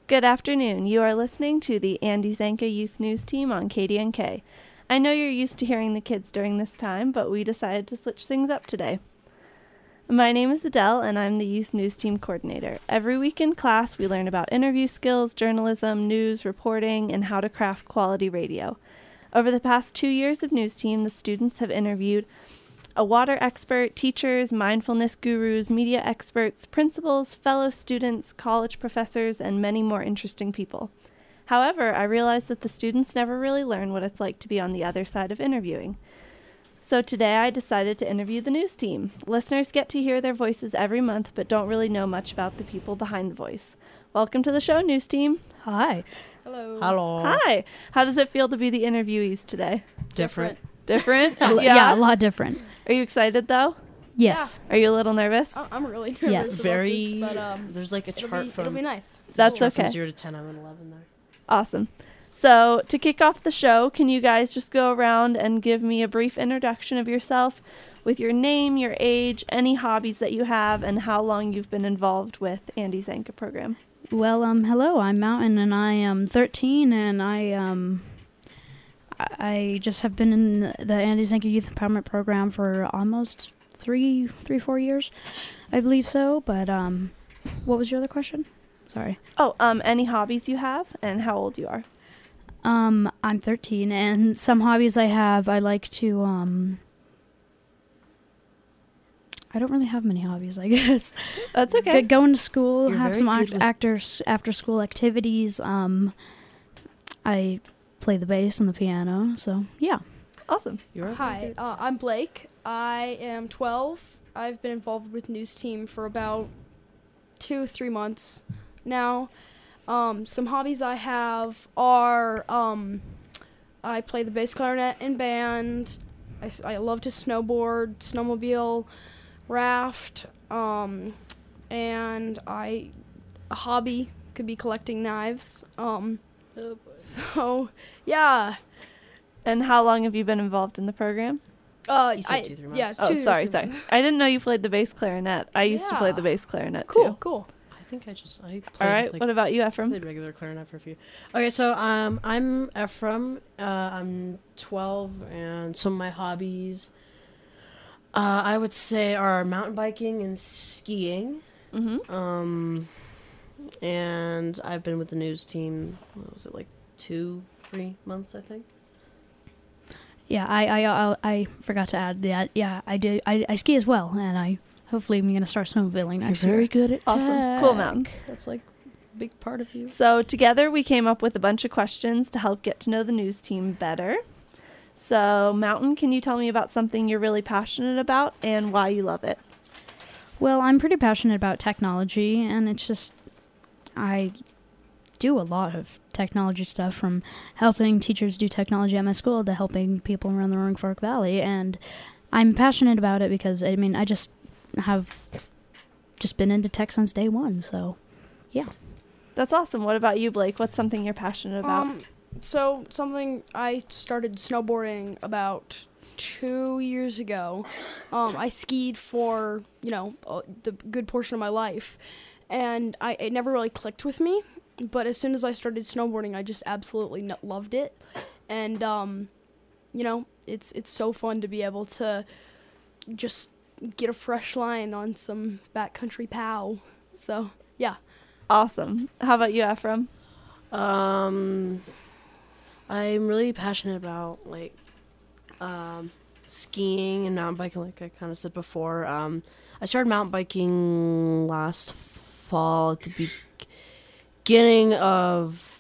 Good afternoon. You are listening to the Andy Zanka Youth News Team on KDNK. I know you're used to hearing the kids during this time, but we decided to switch things up today. My name is Adele, and I'm the Youth News Team Coordinator. Every week in class, we learn about interview skills, journalism, news, reporting, and how to craft quality radio. Over the past 2 years of News Team, the students have interviewed a water expert, teachers, mindfulness gurus, media experts, principals, fellow students, college professors, and many more interesting people. However, I realized that the students never really learn what it's like to be on the other side of interviewing. So today I decided to interview the news team. Listeners get to hear their voices every month, but don't really know much about the people behind the voice. Welcome to the show, news team. Hi. Hello. Hello. Hi. How does it feel to be the interviewees today? Different. Different? Yeah, a lot different. Are you excited, though? Yes. Are you a little nervous? I'm really nervous Yes. about Very. this, but There's like a chart it'll be nice. That's chart okay. From 0 to 10, I'm an 11 there. Awesome. So to kick off the show, can you guys just go around and give me a brief introduction of yourself with your name, your age, any hobbies that you have, and how long you've been involved with Andy Zanka program? Well, hello. I'm Mountain, and I am 13, and I just have been in the Andy Zanka Youth Empowerment Program for almost 4 years, I believe so. But what was your other question? Sorry. Oh, any hobbies you have and how old you are? I'm 13, and some hobbies I have, I like to, I don't really have many hobbies, I guess. That's okay. Going to school, You're have very some good with- after-school activities. I play the bass and the piano, so yeah. Awesome. You're Hi, I'm Blake. I am 12. I've been involved with News Team for about 2-3 months now. Some hobbies I have are I play the bass clarinet in band. I love to snowboard, snowmobile, raft, and a hobby could be collecting knives. So yeah. And how long have you been involved in the program? You said 2-3 months. Yeah. Oh, 2 to sorry. 3 months. I didn't know you played the bass clarinet. I used to play Yeah. the bass clarinet Cool. too. Cool. I think I played. All right. Like, What about you, Ephraim? played regular clarinet for a few. Okay, so I'm Ephraim. I'm 12, and some of my hobbies, I would say, are mountain biking and skiing. Mm-hmm. And I've been with the news team. What was it, like 2-3 months, I think? Yeah, I forgot to add that. Yeah, I do. I ski as well, and hopefully I'm gonna start snowmobiling next year. good at Awesome. Cool, Mountain. That's like a big part of you. So together we came up with a bunch of questions to help get to know the news team better. So Mountain, can you tell me about something you're really passionate about and why you love it? Well, I'm pretty passionate about technology, and it's just I do a lot of technology stuff, from helping teachers do technology at my school to helping people around the Roaring Fork Valley, and I'm passionate about it because I just have been into tech since day one, so yeah. That's awesome. What about you, Blake? What's something you're passionate about? So something I started snowboarding about 2 years ago. I skied for, the good portion of my life, and it never really clicked with me. But as soon as I started snowboarding, I just absolutely loved it. And, it's so fun to be able to just get a fresh line on some backcountry pow. So, yeah. Awesome. How about you, Ephraim? I'm really passionate about skiing and mountain biking, like I kind of said before. I started mountain biking last fall at the beginning of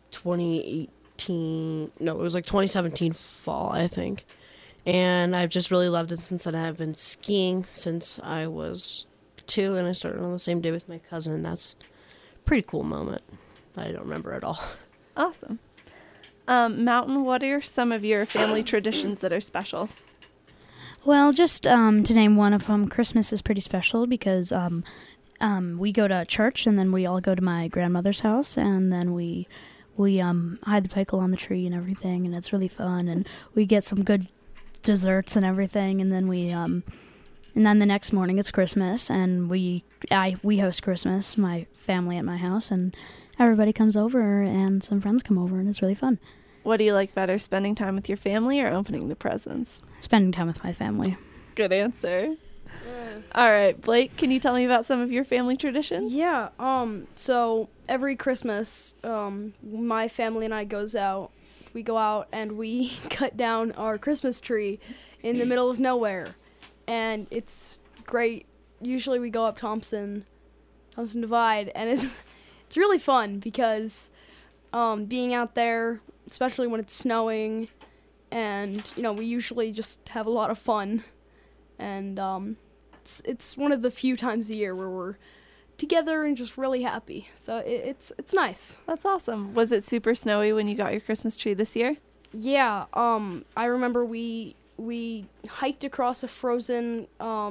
2018. No, it was like 2017 fall, I think. And I've just really loved it since then. I've been skiing since I was 2, and I started on the same day with my cousin. That's a pretty cool moment. I don't remember at all. Awesome. Mountain, what are some of your family traditions that are special? Well, just to name one of them, Christmas is pretty special because we go to church, and then we all go to my grandmother's house, and then we hide the pickle on the tree and everything, and it's really fun, and we get some good desserts and everything, and then And then the next morning it's Christmas, and we host Christmas, my family at my house, and everybody comes over and some friends come over, and it's really fun. What do you like better, spending time with your family or opening the presents? Spending time with my family. Good answer. All right, Blake, can you tell me about some of your family traditions? Yeah. So every Christmas, my family and I we go out and we cut down our Christmas tree in the middle of nowhere. And it's great. Usually we go up Thompson Divide, and it's really fun because being out there, especially when it's snowing, and we usually just have a lot of fun, and it's one of the few times a year where we're together and just really happy. So it's nice. That's awesome. Was it super snowy when you got your Christmas tree this year? Yeah. I remember we hiked across a frozen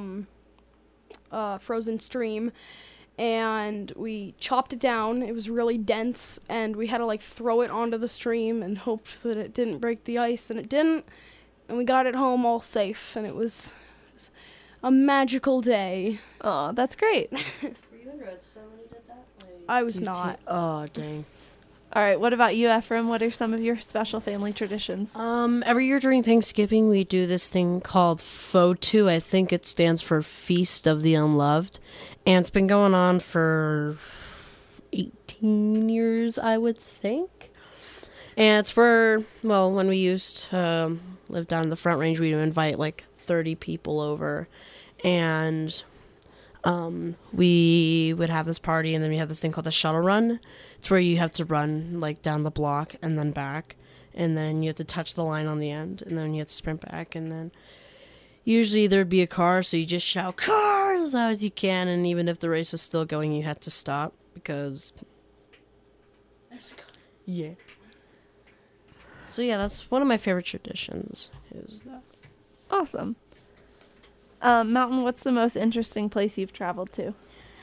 stream, and we chopped it down. It was really dense, and we had to throw it onto the stream and hope that it didn't break the ice, and it didn't. And we got it home all safe, and it was a magical day. Oh, that's great. Were you in Redstone when you did that? I was not. Oh, dang. All right, what about you, Ephraim? What are some of your special family traditions? Every year during Thanksgiving, we do this thing called FOTU. I think it stands for Feast of the Unloved. And it's been going on for 18 years, I would think. And it's where, when we used to live down in the Front Range, we'd invite 30 people over. And we would have this party, and then we have this thing called the shuttle run. It's where you have to run down the block and then back, and then you have to touch the line on the end, and then you have to sprint back, and then usually there'd be a car, so you just shout "cars" as loud as you can, and even if the race was still going, you had to stop because yeah. So yeah, that's one of my favorite traditions. Is that Awesome. Mountain, what's the most interesting place you've traveled to?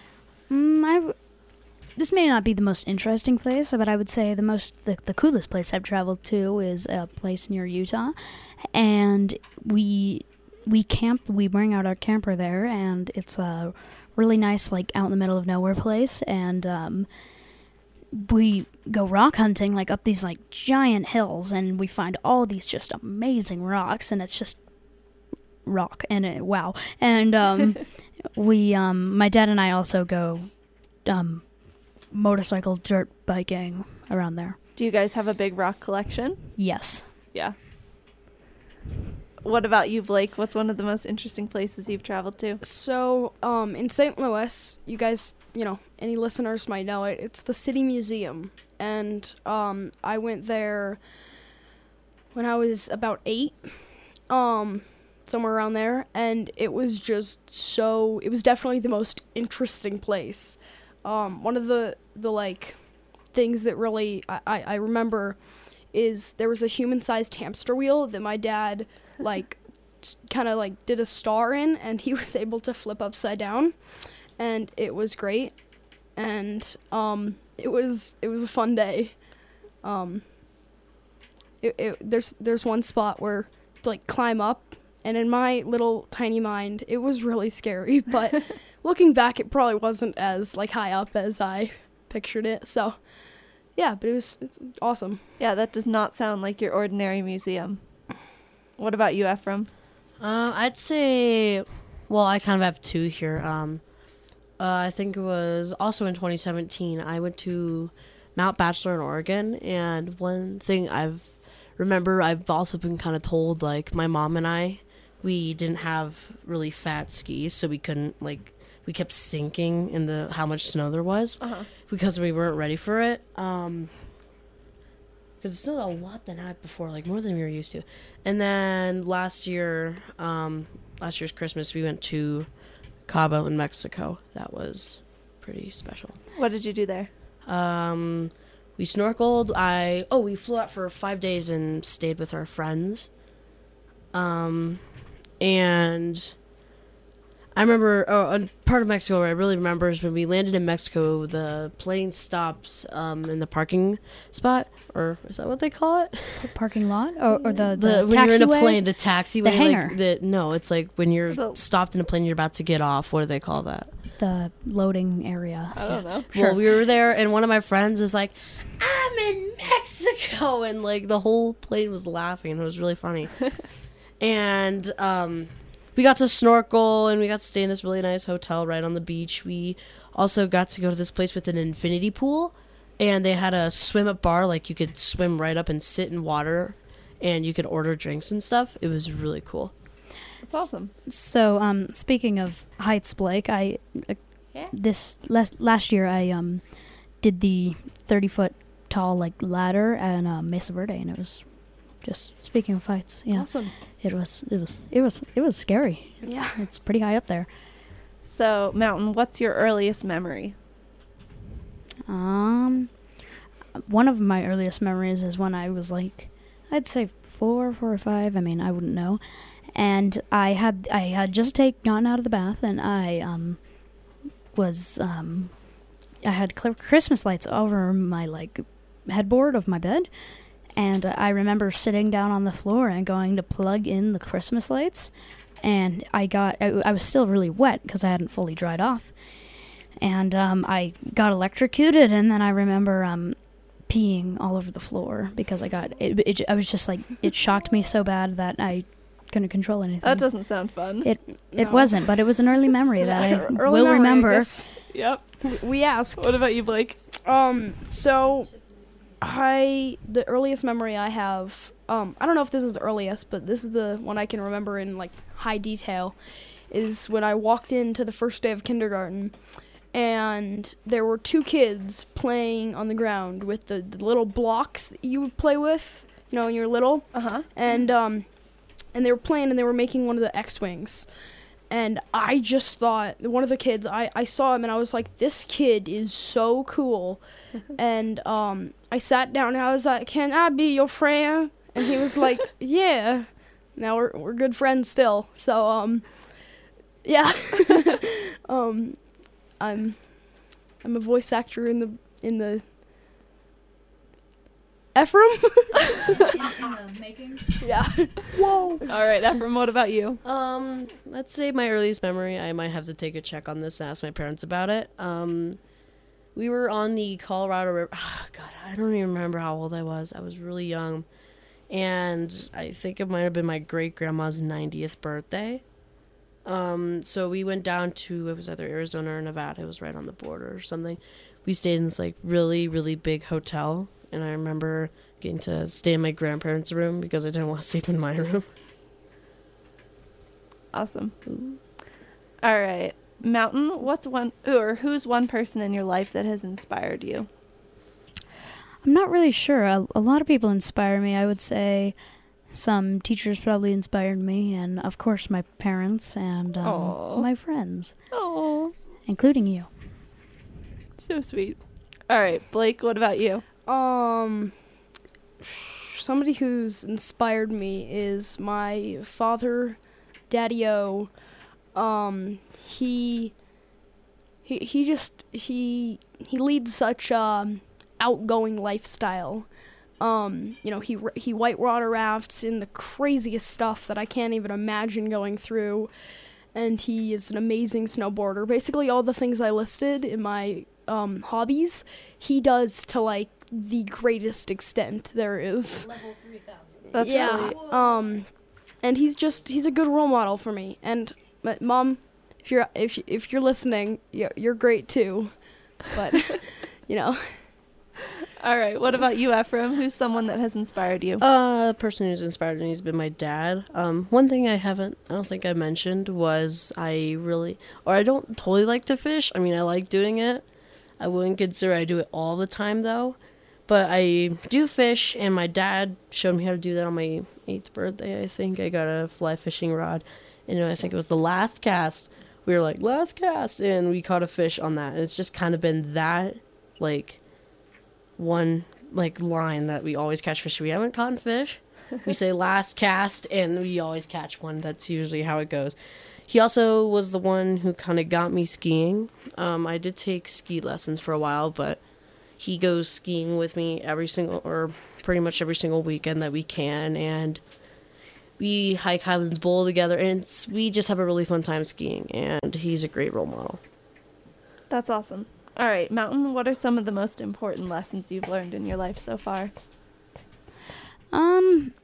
This may not be the most interesting place, but I would say the coolest place I've traveled to is a place near Utah, and we camp. We bring out our camper there, and it's a really nice, out in the middle of nowhere place, and we go rock hunting, up these giant hills, and we find all these just amazing rocks, and it's just rock and wow. And we my dad and I also go motorcycle dirt biking around there. Do you guys have a big rock collection? Yes. Yeah. What about you, Blake? What's one of the most interesting places you've traveled to? So, in St. Louis, you guys, any listeners might know it. It's the City Museum, and I went there when I was about 8, somewhere around there, and it was just it was definitely the most interesting place. One of the things that really I remember is there was a human-sized hamster wheel that my dad kind of did a star in, and he was able to flip upside down, and it was great, and it was a fun day. There's one spot where to climb up, and in my little tiny mind it was really scary, but looking back it probably wasn't as high up as I pictured it. So yeah, but it's awesome. Yeah, that does not sound like your ordinary museum. What about you, Ephraim? I'd say, I kind of have 2 here. I think it was also in 2017. I went to Mount Bachelor in Oregon, and one thing I've also been kind of told, my mom and I, we didn't have really fat skis, so we couldn't, we kept sinking in how much snow there was because we weren't ready for it. Because it snowed a lot the night before, more than we were used to. And then last year's Christmas, we went to Cabo in Mexico. That was pretty special. What did you do there? We snorkeled. We flew out for 5 days and stayed with our friends. And I remember, a part of Mexico where I really remember is when we landed in Mexico, the plane stops in the parking spot, or is that what they call it? The parking lot or the when you're in a taxiway? plane, the taxiway. The hangar. No, it's like when you're So- stopped in a plane, you're about to get off. What do they call that? The loading area. I don't know. Sure. Well, we were there, and one of my friends is like, "I'm in Mexico," and like the whole plane was laughing. It was really funny. And we got to snorkel, and we got to stay in this really nice hotel right on the beach. We also got to go to this place with an infinity pool, and they had a swim up bar, like you could swim right up and sit in water, and you could order drinks and stuff. It was really cool. That's awesome. So, speaking of heights, Blake, last year I did the 30-foot tall like ladder at Mesa Verde, and it was just speaking of heights. Yeah, Awesome. it was scary. Yeah. It's pretty high up there. So, Mountain, what's your earliest memory? One of my earliest memories is when I was like, I'd say four or five. I mean, I wouldn't know. And I had just gotten out of the bath, and I had Christmas lights over my like headboard of my bed, and I remember sitting down on the floor and going to plug in the Christmas lights, and I was still really wet because I hadn't fully dried off, and I got electrocuted, and then I remember peeing all over the floor because I was just like, it shocked me so bad that I couldn't control anything. That doesn't sound fun. It No. wasn't, but it was an early memory that I Early will memory, I remember. guess. Yep. We asked. What about you, Blake? So the earliest memory I have, I don't know if this was the earliest, but this is the one I can remember in like high detail, is when I walked into the first day of kindergarten, and there were two kids playing on the ground with the little blocks that you would play with, when you're little, Uh-huh. and they were playing and they were making one of the X-Wings. And I just thought, one of the kids, I saw him and I was like, this kid is so cool. And I sat down and I was like, can I be your friend? And he was like, yeah. Now we're good friends still. So, yeah. I'm a voice actor in the Ephraim? Yeah. Whoa. All right, Ephraim, what about you? Let's say my earliest memory, I might have to take a check on this and ask my parents about it. We were on the Colorado River. Oh, God, I don't even remember how old I was. I was really young. And I think it might have been my great-grandma's 90th birthday. So we went down to, it was either Arizona or Nevada. It was right on the border or something. We stayed in this, like, really, really big hotel. And I remember getting to stay in my grandparents' room because I didn't want to sleep in my room. Awesome. All right. Mountain, who's one person in your life that has inspired you? I'm not really sure. A lot of people inspire me. I would say some teachers probably inspired me, and of course my parents and Aw. my friends, Oh, including you. so sweet. All right, Blake, what about you? Somebody who's inspired me is my father, Daddy-O. He leads such outgoing lifestyle. He whitewater rafts in the craziest stuff that I can't even imagine going through, and he is an amazing snowboarder. Basically, all the things I listed in my hobbies, he does to like the greatest extent there is. Level 3000. That's Yeah. really And he's a good role model for me. And Mom, if you're listening, you're great too. But All right, what about you, Ephraim? Who's someone that has inspired you? The person who's inspired me has been my dad. One thing I don't think I mentioned was I don't totally like to fish. I mean, I like doing it. I wouldn't consider I do it all the time though. But I do fish, and my dad showed me how to do that on my 8th birthday, I think. I got a fly fishing rod, and I think it was the last cast. We were like, last cast, and we caught a fish on that. And it's just kind of been that, like, one, like, line that we always catch fish. We haven't caught fish. We say last cast, and we always catch one. That's usually how it goes. he also was the one who kind of got me skiing. I did take ski lessons for a while, but he goes skiing with me pretty much every single weekend that we can, and we hike Highlands Bowl together, and we just have a really fun time skiing, and he's a great role model. That's awesome. All right, Mountain, what are some of the most important lessons you've learned in your life so far? I'm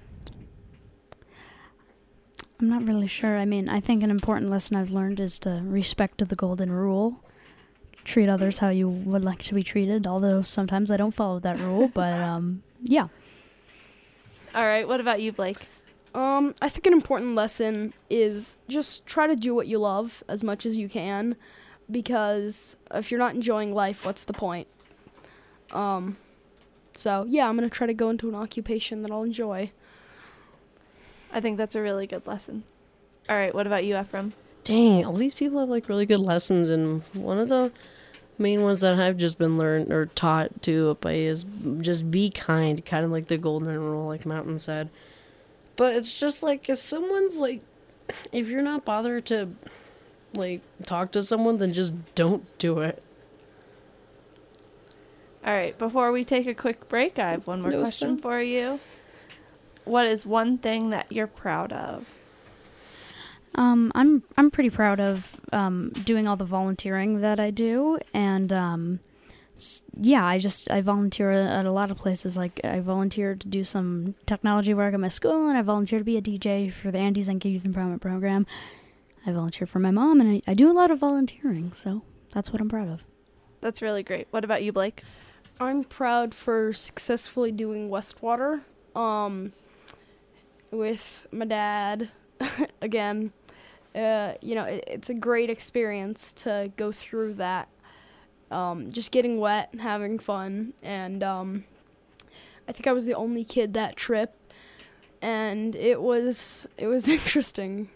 not really sure. I mean, I think an important lesson I've learned is to respect the golden rule. Treat others how you would like to be treated, although sometimes I don't follow that rule, but yeah. All right, what about you, Blake? I think an important lesson is just try to do what you love as much as you can, because if you're not enjoying life, what's the point? So yeah, I'm gonna try to go into an occupation that I'll enjoy. I think that's a really good lesson. All right, what about you, Ephraim? Dang, all these people have like really good lessons, and one of the main ones that I've just been learned or taught to by is just be kind of like the golden rule, like Mountain said. But it's just like if someone's like, if you're not bothered to like talk to someone, then just don't do it. All right, before we take a quick break, I have one more question sense. for you. What is one thing that you're proud of? I'm pretty proud of doing all the volunteering that I do, and I volunteer at a lot of places. Like I volunteer to do some technology work at my school, and I volunteer to be a DJ for the Andy Zenke Youth Empowerment Program. I volunteer for my mom, and I do a lot of volunteering, so that's what I'm proud of. That's really great. What about you, Blake? I'm proud for successfully doing Westwater with my dad again. It's a great experience to go through that. Just getting wet and having fun, and I think I was the only kid that trip, and it was interesting.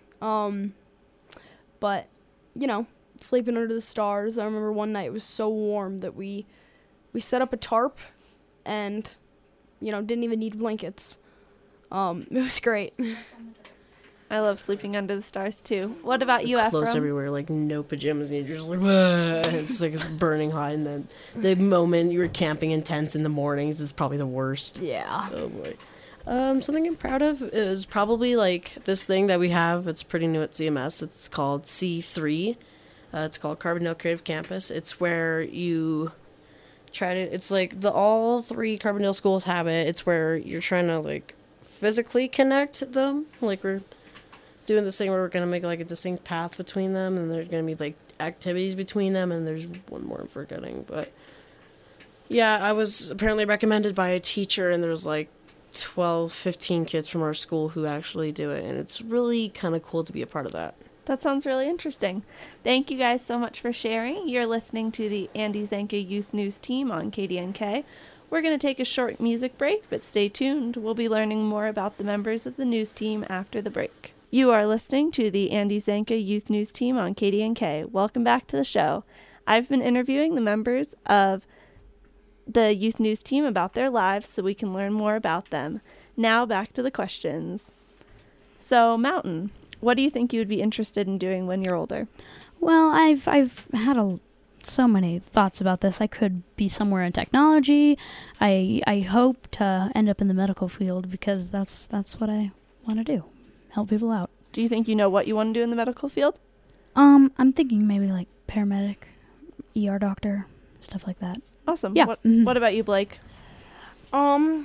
But sleeping under the stars. I remember one night it was so warm that we set up a tarp, and didn't even need blankets. It was great. I love sleeping under the stars too. What about you, Ephraim? Clothes everywhere, like no pajamas, and you're just like, "Wah!" It's like burning hot. And then the moment you were camping in tents in the mornings is probably the worst. Yeah. Oh boy. Something I'm proud of is probably like this thing that we have. It's pretty new at CMS. It's called C3. It's called Carbondale Creative Campus. It's where you try to. It's like all three Carbondale schools have it. It's where you're trying to like physically connect them. Like we're doing this thing where we're going to make like a distinct path between them, and there's going to be like activities between them, and there's one more I'm forgetting, but yeah, I was apparently recommended by a teacher, and there's like 12-15 kids from our school who actually do it, and it's really kind of cool to be a part of that. That sounds really interesting. Thank you guys so much for sharing. You're listening to the Andy Zenke Youth News Team on KDNK. We're going to take a short music break, but stay tuned. We'll be learning more about the members of the news team after the break. You are listening to the Andy Zenke Youth News Team on KDNK. Welcome back to the show. I've been interviewing the members of the Youth News Team about their lives so we can learn more about them. Now back to the questions. So, Mountain, what do you think you would be interested in doing when you're older? Well, I've had so many thoughts about this. I could be somewhere in technology. I hope to end up in the medical field because that's what I want to do. Help people out. Do you think you know what you want to do in the medical field? I'm thinking maybe like paramedic, ER doctor, stuff like that. Awesome. Yeah. What about you, Blake? To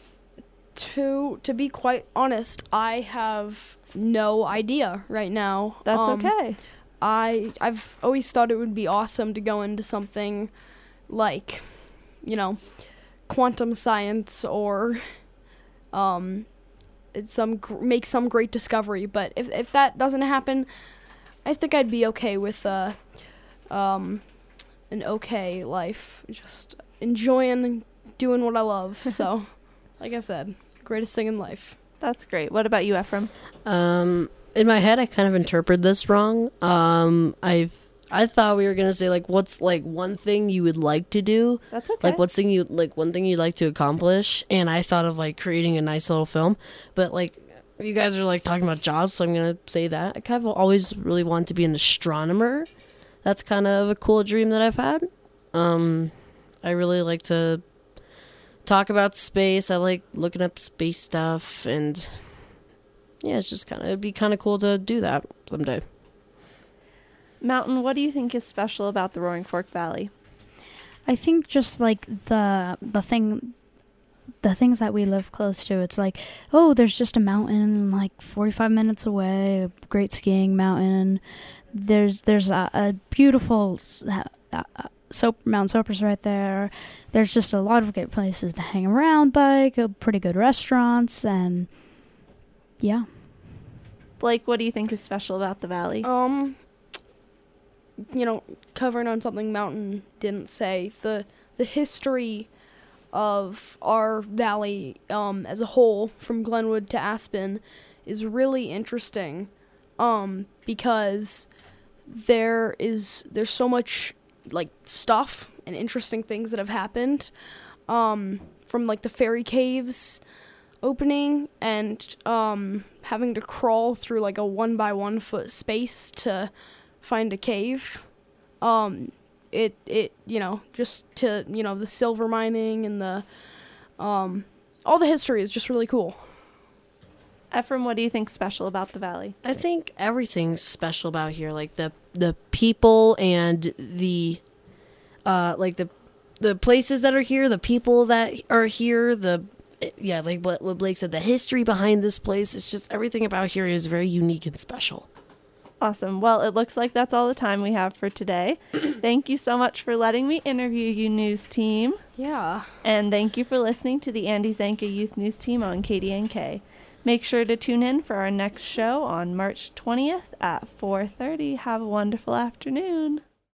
be quite honest, I have no idea right now. That's okay. I've always thought it would be awesome to go into something like, quantum science or make some great discovery. But if that doesn't happen, I think I'd be okay with an okay life, just enjoying doing what I love. So, like I said, greatest thing in life. That's great. What about you, Ephraim? In my head, I kind of interpreted this wrong. I thought we were gonna say like, what's like one thing you would like to do? That's okay. Like, one thing you'd like to accomplish? And I thought of like creating a nice little film, but like you guys are like talking about jobs, so I'm gonna say that I kind of always really wanted to be an astronomer. That's kind of a cool dream that I've had. I really like to talk about space. I like looking up space stuff, and yeah, it'd be kind of cool to do that someday. Mountain, what do you think is special about the Roaring Fork Valley? I think just like the things that we live close to. It's like, oh, there's just a mountain like 45 minutes away, a great skiing mountain. There's a beautiful Mount Soper's right there. There's just a lot of great places to hang around, pretty good restaurants, and yeah. Blake, what do you think is special about the valley? Covering on something Mountain didn't say, the history of our valley as a whole, from Glenwood to Aspen, is really interesting, because there's so much like stuff and interesting things that have happened, from like the fairy caves opening and having to crawl through like a 1 by 1 foot space to find a cave. Just to, the silver mining and the all the history is just really cool. Ephraim, what do you think's special about the valley? I think everything's special about here, like the people and the the places that are here, the people that are here, like what Blake said, the history behind this place. It's just everything about here is very unique and special. Awesome. Well, it looks like that's all the time we have for today. Thank you so much for letting me interview you, news team. Yeah. And thank you for listening to the Andy Zanka Youth News Team on KDNK. Make sure to tune in for our next show on March 20th at 4:30. Have a wonderful afternoon.